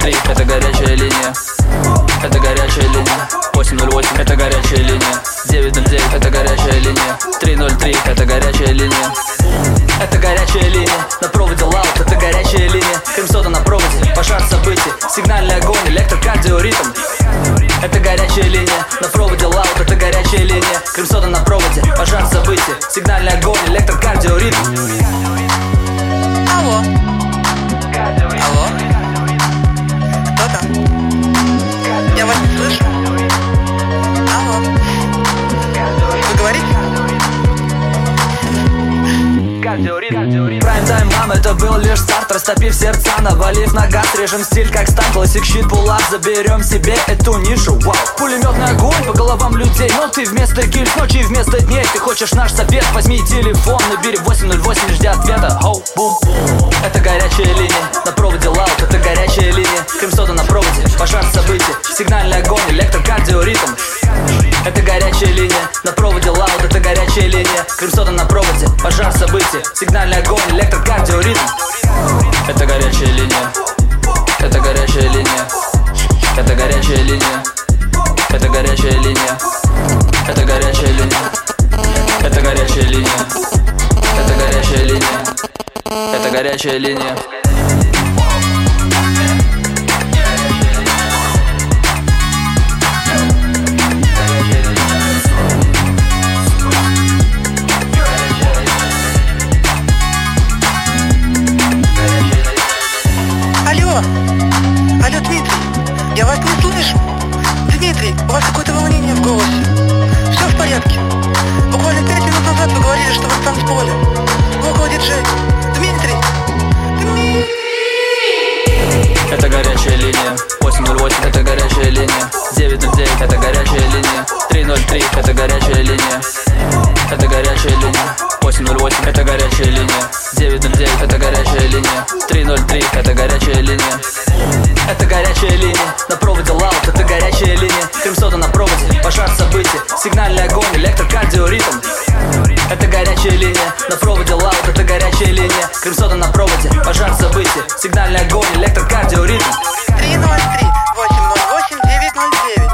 303, это горячая линия. Это горячая линия. 808, это горячая линия. 909, это горячая линия. 303, это горячая линия. Это горячая линия. На проводе лаут, это горячая линия. Крем-сода на проводе, пожар событий. Сигнальный огонь, электрокардиоритм. Это горячая линия. На проводе лаут, это горячая линия. Крем-сода на проводе, пожар событий. Сигнальный огонь, электрокардиоритм. Алло. Алло. Кто там? Я вас не слышу. Алло. Вы говорите? Прайм-тайм, мам, это был лишь старт. Растопив сердца, навалив на газ. Режем стиль как стан, классик, щит, пулап. Заберем себе эту нишу, вау. Пулеметный огонь по головам людей. Но ты вместо гильз, ночи вместо дней. Ты хочешь наш совет, возьми телефон. Набери 808, не жди ответа. Хоу, бум. Это горячая линия. На проводе лаут, это горячая линия. Крем-сода на проводе, пожар событий. Сигнальный огонь, электрокардиоритм. Это горячая линия. На проводе лаут, это горячая линия. Крем-сода на проводе, пожар событий. Сигнальный огонь, электрокардиоритм. Это горячая линия. Это горячая линия. Это горячая линия. Это горячая линия. Это горячая линия. Это горячая линия. Это горячая линия. Это горячая линия. Алло, Дмитрий, я вас не слышу. Дмитрий, у вас какое-то волнение в голосе. Все в порядке? Буквально 5 минут назад вы говорили, что вы в танцполе. Вы около диджея. Дмитрий! Это горячая линия. 808, это горячая линия. 909, это горячая линия. 303, это горячая линия. Это горячая линия. 808, это горячая линия. 909, это горячая линия. 303, это горячая линия. Это горячая линия. На проводе лаут, это горячая линия. Крем-сода на проводе, пожар событий. Сигнальный огонь, электрокардиоритм. Это горячая линия. На проводе лаут, это горячая линия. Крем-сода на проводе, пожар событий. Сигнальный огонь, электрокардиоритм. 303 808 909.